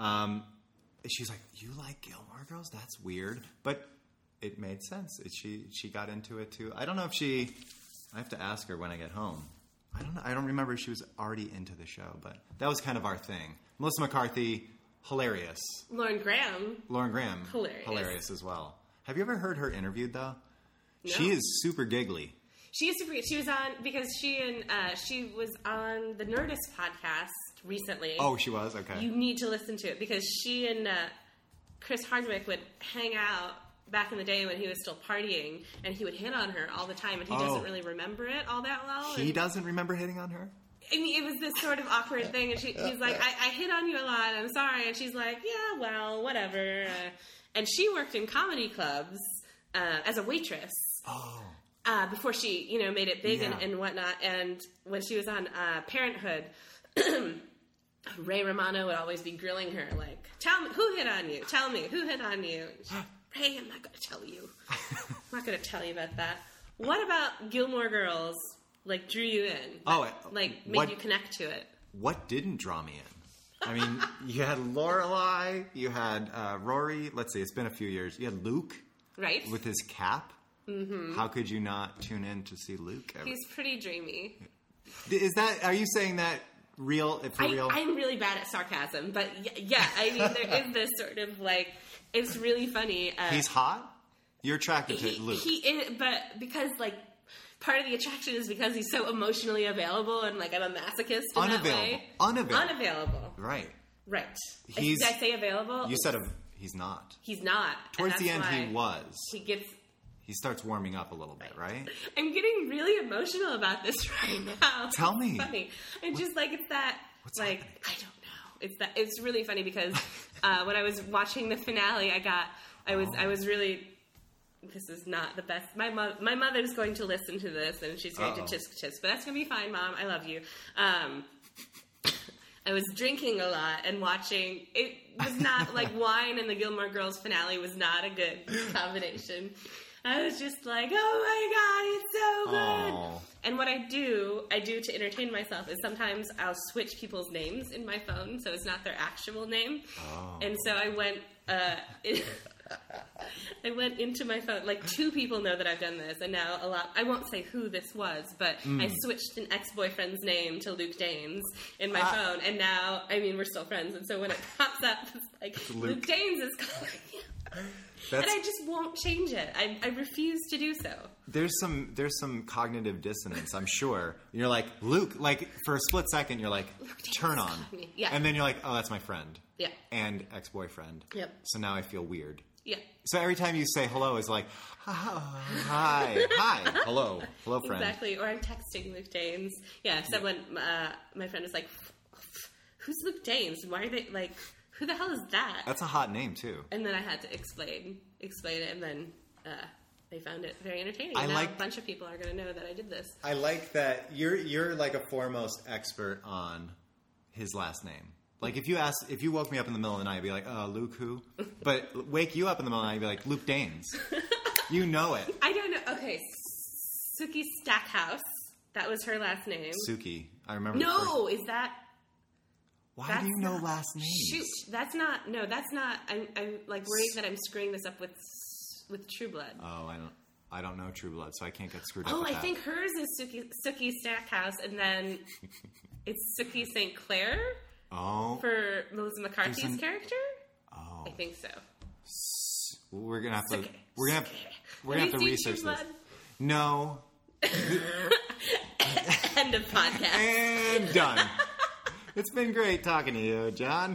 She's like, you like Gilmore Girls? That's weird. But it made sense. She got into it, too. I don't know if I have to ask her when I get home. I don't know. I don't remember if she was already into the show, but that was kind of our thing. Melissa McCarthy, hilarious. Lauren Graham. Hilarious as well. Have you ever heard her interviewed, though? No. She is super giggly. She is super. She was on because she was on the Nerdist podcast recently. Oh, she was? Okay. You need to listen to it because she and Chris Hardwick would hang out back in the day when he was still partying, and he would hit on her all the time, and he doesn't really remember it all that well. He doesn't remember hitting on her? I mean, it was this sort of awkward thing, and he's like, I hit on you a lot, I'm sorry. And she's like, yeah, well, whatever. And she worked in comedy clubs as a waitress. Oh. Before she, made it big and whatnot. And when she was on Parenthood, Ray Romano would always be grilling her, like, tell me, who hit on you? Tell me, who hit on you? Ray, I'm not going to tell you. I'm not going to tell you about that. What about Gilmore Girls, drew you in? Made you connect to it? What didn't draw me in? I mean, you had Lorelai, you had Rory. Let's see, it's been a few years. You had Luke. Right. With his cap. Mm-hmm. How could you not tune in to see Luke? He's pretty dreamy. Are you saying that real? Real? I'm really bad at sarcasm, but yeah, I mean, there is this sort of it's really funny. He's hot? You're attracted to Luke. He is, but because part of the attraction is because he's so emotionally available, and I'm a masochist in that way. Unavailable. Right. Did I say available? You said he's not. He's not. Towards the end, he was. He starts warming up a little bit, right? I'm getting really emotional about this right now. Tell me. It's funny. I'm just it's that. What's happening? I don't know. It's really funny because when I was watching the finale, I was really. This is not the best. My mother's going to listen to this, and she's going to tisk, but that's going to be fine, Mom. I love you. I was drinking a lot and watching. It was not wine, and the Gilmore Girls finale was not a good combination. I was just like, oh my God, it's so good. Aww. And what I do to entertain myself is sometimes I'll switch people's names in my phone, so it's not their actual name. Oh. And so I went, I went into my phone. 2 people know that I've done this, and now I won't say who this was, but I switched an ex-boyfriend's name to Luke Danes in my phone, and now, we're still friends, and so when it pops up, it's Luke Danes is calling you. And I just won't change it. I refuse to do so. There's some cognitive dissonance, I'm sure. You're like, Luke, like for a split second, you're like, turn on. Yeah. And then you're like, oh, that's my friend. Yeah. And ex-boyfriend. Yep. So now I feel weird. Yeah. So every time you say hello, it's like, hi, hello, friend. Exactly. Or I'm texting Luke Danes. Yeah. Someone, my friend was like, who's Luke Danes? Why are they like, who the hell is that? That's a hot name too. And then I had to explain it, and then they found it very entertaining. Now a bunch of people are going to know that I did this. I like that you're like a foremost expert on his last name. Like if you woke me up in the middle of the night, I'd be like, Luke who? But wake you up in the middle of the night, I'd be like, Luke Danes. You know it. I don't know. Okay, Suki Stackhouse. That was her last name. Suki. I remember. No, is that? Why do you know last names? Shoot, that's not. No, that's not. I'm like worried that I'm screwing this up with True Blood. Oh, I don't know True Blood, so I can't get screwed up. Oh, with I think hers is Suki Stackhouse, and then it's Suki St. Clair. Oh, for Melissa McCarthy's character. Oh, I think so. We're gonna have to. Suki. We're gonna have to research this. No. End of podcast. And done. It's been great talking to you, John.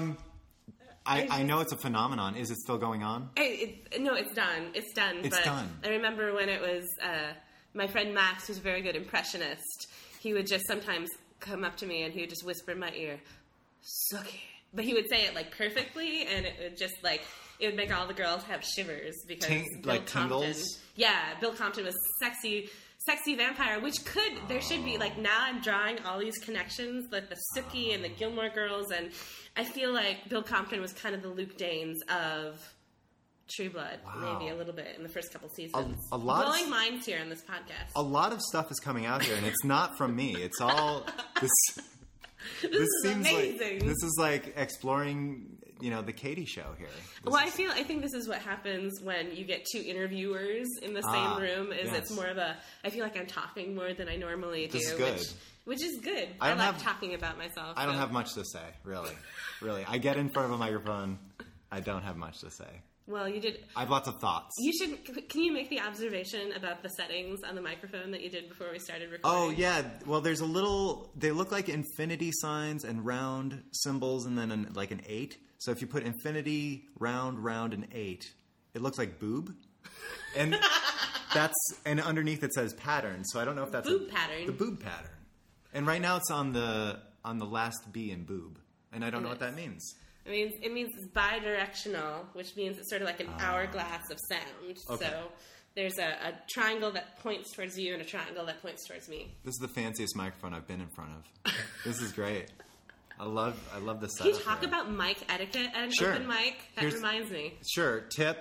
I know it's a phenomenon. Is it still going on? No, it's done. It's done. It's done. I remember when it was my friend Max, who's a very good impressionist. He would just sometimes come up to me and he would just whisper in my ear, "Suki." But he would say it like perfectly, and it would just like it would make all the girls have shivers because Bill Compton. Tingles? Yeah, Bill Compton was sexy vampire, which there should be, like, now I'm drawing all these connections, like the Suki and the Gilmore Girls, and I feel like Bill Compton was kind of the Luke Danes of True Blood, maybe a little bit in the first couple seasons. A lot blowing minds here on this podcast. A lot of stuff is coming out here, and it's not from me. It's all this. This seems amazing. Like this is like exploring, the Katie show here. I think this is what happens when you get two interviewers in the same room. It's more of I feel like I'm talking more than I normally do. This is good. Which is good. I like talking about myself. I don't have much to say, really. Really. I get in front of a microphone. I don't have much to say. Well, you did. I have lots of thoughts. Can you make the observation about the settings on the microphone that you did before we started recording? Oh, yeah. Well, there's they look like infinity signs and round symbols and then like an 8. So if you put infinity, round, and 8, it looks like boob. And and underneath it says pattern. So I don't know if that's boob pattern. The boob pattern. And right now it's on the last B in boob. And I don't know what that means. It means it's bidirectional, which means it's sort of like an hourglass of sound. Okay. So there's a triangle that points towards you and a triangle that points towards me. This is the fanciest microphone I've been in front of. This is great. I love the setup. Can you talk about mic etiquette and open mic? That reminds me. Sure. Tip.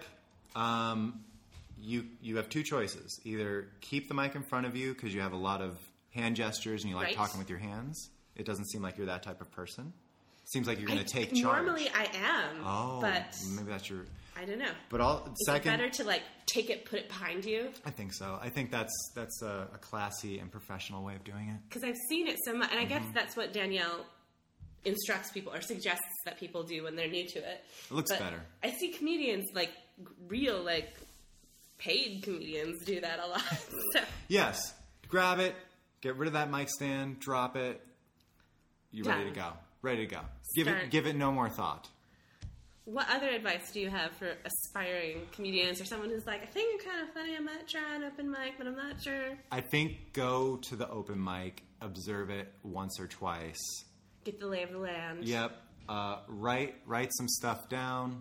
You have two choices. Either keep the mic in front of you because you have a lot of hand gestures and you like talking with your hands. It doesn't seem like you're that type of person. Seems like you're going to take charge. Normally I am. Oh, but maybe that's your... I don't know. But is it better to like take it, put it behind you? I think so. I think that's a classy and professional way of doing it. Because I've seen it so much, and I guess that's what Danielle instructs people or suggests that people do when they're new to it. It looks better. I see comedians, like real, like paid comedians, do that a lot. So. Yes, grab it, get rid of that mic stand, drop it. You're ready to go. Ready to go. Give it no more thought. What other advice do you have for aspiring comedians or someone who's like, I think I'm kind of funny, I might try an open mic, but I'm not sure? I think go to the open mic, observe it once or twice. Get the lay of the land. Yep. Write some stuff down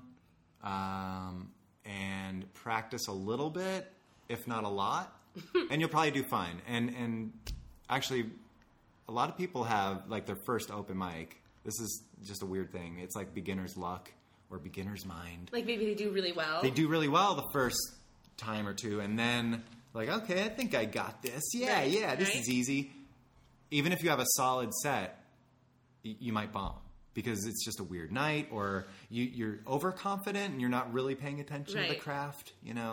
and practice a little bit, if not a lot, and you'll probably do fine. And actually, a lot of people have like their first open mic. This is just a weird thing. It's like beginner's luck or beginner's mind. Like maybe they do really well. They do really well the first time or two, and then like, okay, I think I got this. Yeah, this is easy. Even if you have a solid set, you might bomb because it's just a weird night, or you're overconfident and you're not really paying attention to the craft,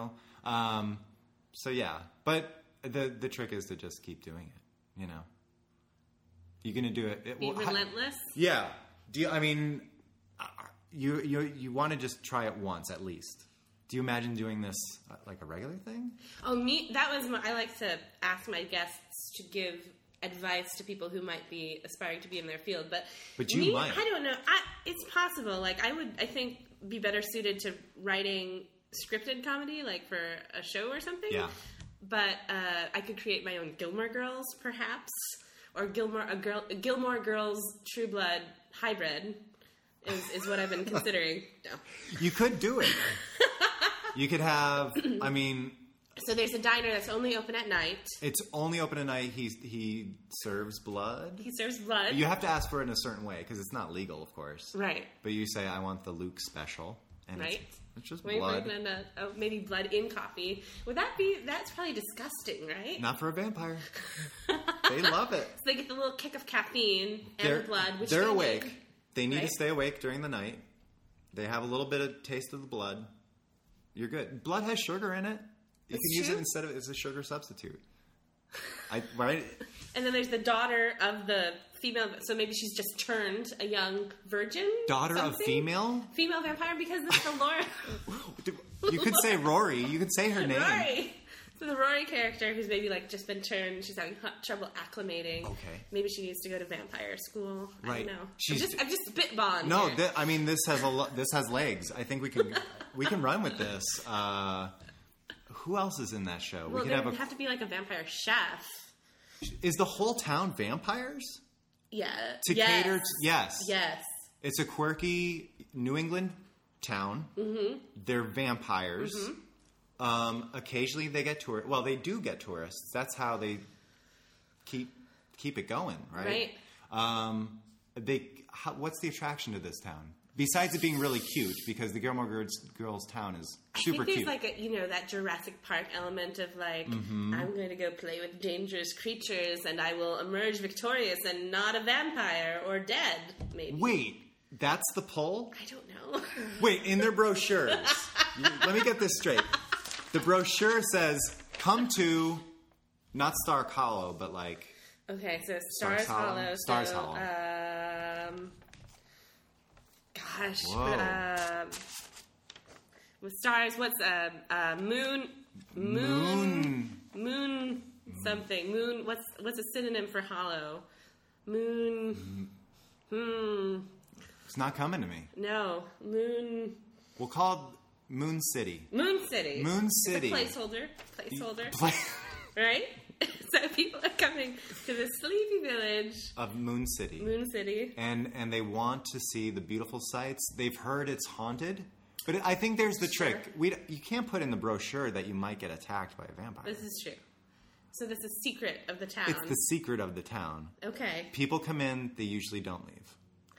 So yeah, but the trick is to just keep doing it, You're going to do it. Be relentless? Yeah. You want to just try it once at least Do you imagine doing this like a regular thing? Oh, I like to ask my guests to give advice to people who might be aspiring to be in their field, but you might. I don't know. It's possible. Like I think, be better suited to writing scripted comedy, like for a show or something. Yeah. But I could create my own Gilmore Girls, perhaps, or Gilmore Girls True Blood hybrid is what I've been considering. No. You could do it. You could have. I mean. So there's a diner that's only open at night. It's only open at night. He serves blood. He serves blood. You have to ask for it in a certain way because it's not legal, of course. Right. But you say, I want the Luke special. And right. It's just blood. Maybe blood in coffee. That's probably disgusting, right? Not for a vampire. They love it. So they get the little kick of caffeine and the blood. Which they're awake. They need right? to stay awake during the night. They have a little bit of taste of the blood. You're good. Blood has sugar in it. You can use it instead of as a sugar substitute. Right? And then there's the daughter of the female, so maybe she's just turned a young virgin. Daughter of female? Female vampire, because this is the Laura. You could say Rory. You could say her name. Rory. So the Rory character, who's maybe like just been turned, she's having trouble acclimating. Okay. Maybe she needs to go to vampire school. Right. I don't know. I'm just spitballing. No, here. This has legs. I think we can run with this. Who else is in that show? Well, there would have to be like a vampire chef. Is the whole town vampires? Yeah. Cater to... Yes. Yes. It's a quirky New England town. Mm-hmm. They're vampires. Mm-hmm. Occasionally they get tourists. Well, they do get tourists. That's how they keep it going, right? Right. What's the attraction to this town? Besides it being really cute, because the Gilmore Girls town is super cute. I think there's like that Jurassic Park element of like, I'm going to go play with dangerous creatures and I will emerge victorious and not a vampire or dead, maybe. Wait, that's the pull? I don't know. Wait, in their brochures. Let me get this straight. The brochure says, come to, not Stark Hollow, but like... Okay, so Stars Hollow. Stars Hollow. Gosh. With stars, what's moon something. Moon, what's a synonym for hollow? Moon. It's not coming to me. No. Moon. We'll call it Moon City. Moon City. Moon City. It's a placeholder. Right? So people are coming to the sleepy village of Moon City. Moon City. And they want to see the beautiful sights. They've heard it's haunted. But I think there's the trick. You can't put in the brochure that you might get attacked by a vampire. This is true. So this is secret of the town. It's the secret of the town. Okay. People come in, they usually don't leave.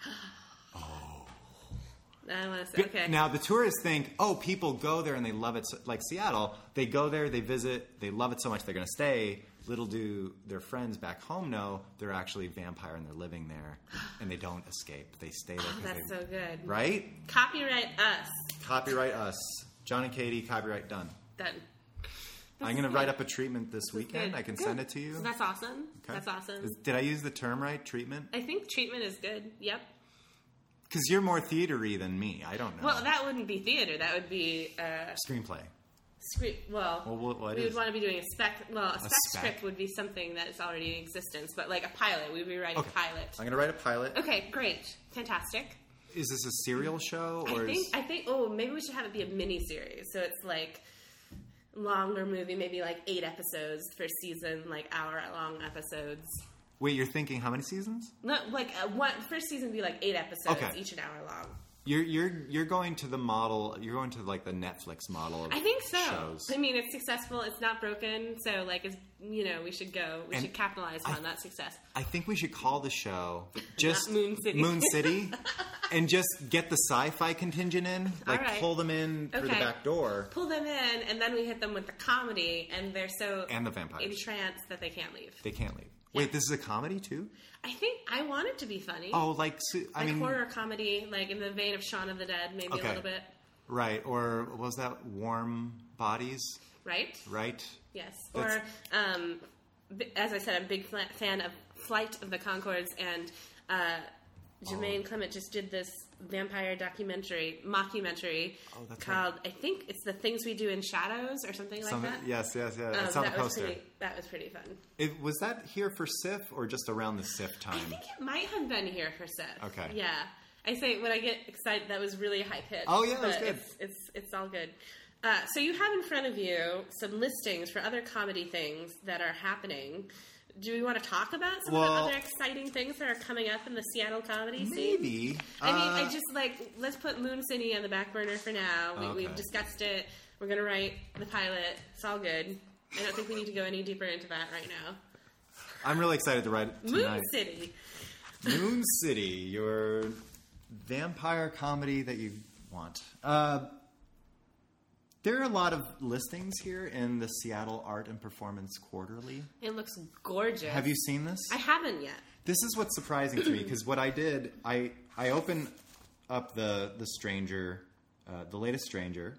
I want to say, okay. Now, the tourists think, people go there and they love it. Like Seattle, they go there, they visit, they love it so much they're going to stay. Little do their friends back home know they're actually a vampire and they're living there. And they don't escape. They stay there. That's so good. Right? Copyright us. Copyright us. John and Katie, copyright done. Done. I'm going to write up a treatment this weekend. Good. I can send it to you. So that's awesome. Okay. That's awesome. Did I use the term right? Treatment? I think treatment is good. Yep. Because you're more theater-y than me. I don't know. Well, that wouldn't be theater. That would be... screenplay. We would want to be doing a spec... Well, a spec script would be something that is already in existence. But like a pilot. We would be writing a pilot. I'm going to write a pilot. Okay, great. Fantastic. Is this a serial show? Or I think... maybe we should have it be a mini-series. So it's like... longer movie, maybe like 8 episodes per season, like hour-long episodes. Wait, you're thinking how many seasons? No, like first season would be like 8 episodes, each an hour long. You're going to the model. You're going to like the Netflix model of I think so. shows. I mean, it's successful. It's not broken. So like, we should go. We should capitalize on that success. I think we should call the show just Moon City. Moon City, and just get the sci-fi contingent in. Like pull them in through the back door. Pull them in, and then we hit them with the comedy, and they're so and the vampires entranced that they can't leave. They can't leave. Wait, this is a comedy too? I want it to be funny. Oh, I mean horror comedy, like in the vein of Shaun of the Dead, maybe a little bit. Right, or what was that Warm Bodies? Right. Yes. That's... Or, as I said, I'm a big fan of Flight of the Conchords and Jermaine Clement just did this vampire mockumentary called, I think it's The Things We Do in Shadows or something like that. Yes. I saw the poster. That was pretty fun. Was that here for SIF or just around the SIF time? I think it might have been here for SIF. Okay. Yeah. I say when I get excited, that was really high pitched. Oh, yeah, that was good. It's all good. So you have in front of you some listings for other comedy things that are happening. Do we want to talk about some of the other exciting things that are coming up in the Seattle comedy scene? Maybe. I just let's put Moon City on the back burner for now. We've discussed it. We're going to write the pilot. It's all good. I don't think we need to go any deeper into that right now. I'm really excited to write it tonight. Moon City. Moon City, your vampire comedy that you want. There are a lot of listings here in the Seattle Art and Performance Quarterly. It looks gorgeous. Have you seen this? I haven't yet. This is what's surprising to me, because what I did, I opened up the Stranger, the latest Stranger.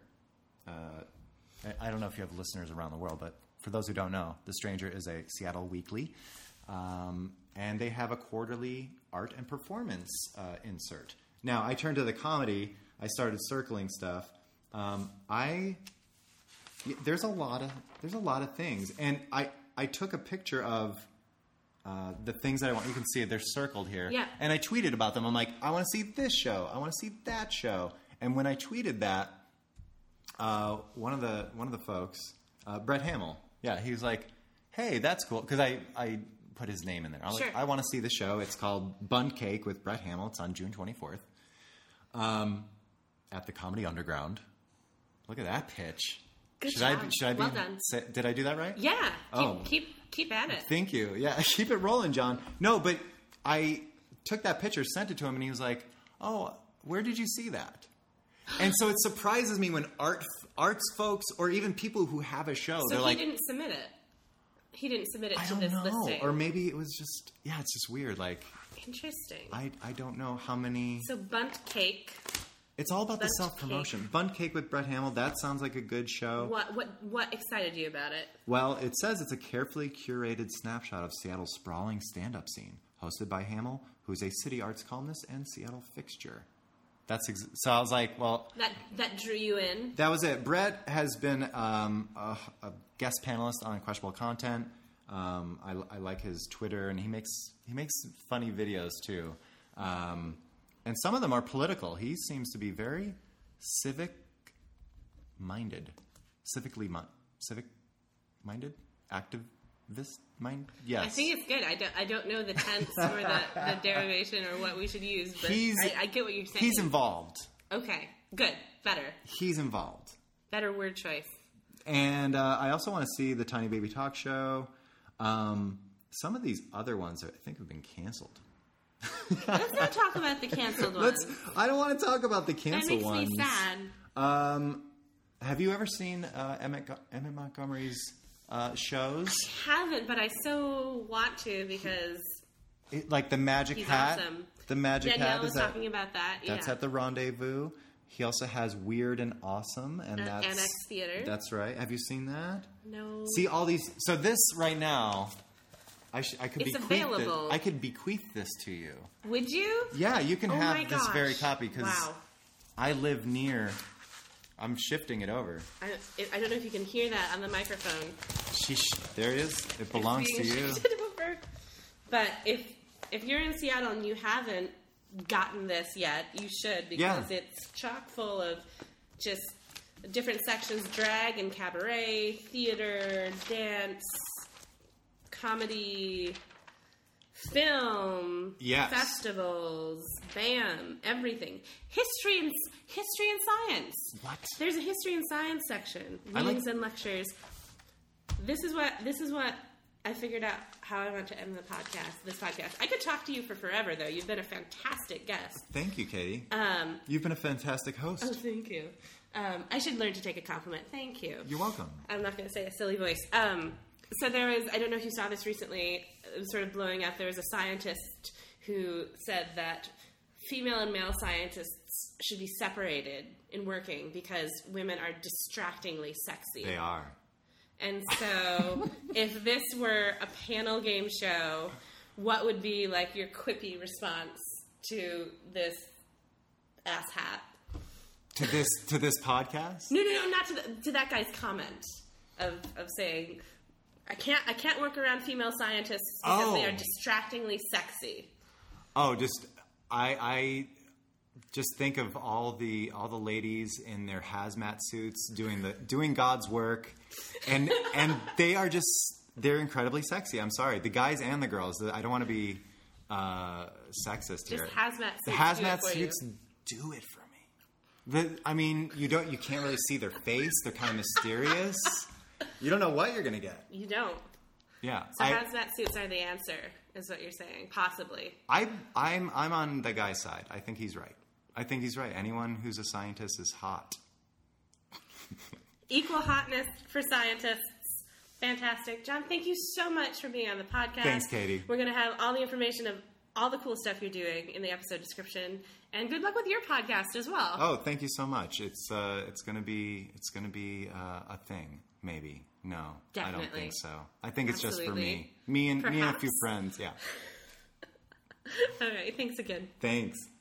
I don't know if you have listeners around the world, but for those who don't know, The Stranger is a Seattle weekly, and they have a quarterly art and performance insert. Now, I turned to the comedy. I started circling stuff. There's a lot of things, and I took a picture of the things that I want. You can see it; they're circled here. Yeah. And I tweeted about them. I'm like, I want to see this show. I want to see that show. And when I tweeted that, one of the folks, Brett Hamill, he was like, "Hey, that's cool," because I put his name in there. I was like, I want to see the show. It's called Bundt Cake with Brett Hamill. It's on June 24th at the Comedy Underground. Look at that pitch. Good job. Should I be? Well done. Did I do that right? Yeah. Keep at it. Thank you. Yeah, keep it rolling, John. No, but I took that picture, sent it to him, and he was like, "Oh, where did you see that?" And so it surprises me when arts folks or even people who have a show, they're like, didn't submit it. He didn't submit it to I this don't know. listing. Or maybe it was just, it's just weird. Like, interesting. I don't know how many. So Bundt Cake. It's all about the self-promotion. Bundt Cake with Brett Hamill, that sounds like a good show. What excited you about it? Well, it says it's a carefully curated snapshot of Seattle's sprawling stand-up scene, hosted by Hamill, who's a city arts columnist and Seattle fixture. So I was like, well... That drew you in? That was it. Brett has been a guest panelist on Questionable Content. I like his Twitter, and he makes funny videos, too. And some of them are political. He seems to be very civic-minded. Civic-minded? Activist-minded? Yes. I think it's good. I don't know the tense or the derivation or what we should use, but I get what you're saying. He's involved. Okay. Good. Better. He's involved. Better word choice. And I also want to see the Tiny Baby Talk Show. Some of these other ones I think have been canceled. Let's not talk about the canceled ones. I don't want to talk about the canceled ones. That makes me sad. Have you ever seen Emmett Montgomery's shows? I haven't, but I so want to because... like the Magic Hat? Awesome. The Magic Hat. Danielle was talking about that. That's at the Rendezvous. He also has Weird and Awesome. And that's Annex Theater. That's right. Have you seen that? No. See all these... So this right now... I could it's bequeath available. I could bequeath this to you. Would you? Yeah, you can have this very copy because wow. I live near. I'm shifting it over. I don't know if you can hear that on the microphone. There it is. It belongs to you. Over. But if you're in Seattle and you haven't gotten this yet, you should because it's chock full of just different sections: drag and cabaret, theater, dance. Comedy, film, festivals, BAM, everything. History and science. What? There's a history and science section. Readings and lectures. This is what I figured out how I want to end this podcast. I could talk to you for forever, though. You've been a fantastic guest. Thank you, Katie. You've been a fantastic host. Oh, thank you. I should learn to take a compliment. Thank you. You're welcome. I'm not going to say a silly voice. So there was, I don't know if you saw this recently, it was sort of blowing up. There was a scientist who said that female and male scientists should be separated in working because women are distractingly sexy. They are. And so if this were a panel game show, what would be like your quippy response to this ass hat. To this podcast? No, not to that guy's comment of saying I can't work around female scientists because they are distractingly sexy. Oh, I just think of all the ladies in their hazmat suits doing God's work, and they're incredibly sexy. I'm sorry, the guys and the girls. I don't want to be sexist here. Just hazmat suits. The hazmat suits do it for me. You can't really see their face. They're kind of mysterious. You don't know what you're gonna get. You don't. Yeah. So hazmat suits are the answer, is what you're saying, possibly. I'm on the guy's side. I think he's right. Anyone who's a scientist is hot. Equal hotness for scientists. Fantastic. John, thank you so much for being on the podcast. Thanks, Katie. We're going to have all the information of all the cool stuff you're doing in the episode description. And good luck with your podcast as well. Oh, thank you so much. It's going to be a thing, maybe. No, definitely. I don't think so. I think it's Absolutely. Just for me and a few friends. Yeah. All right. Thanks again. Thanks.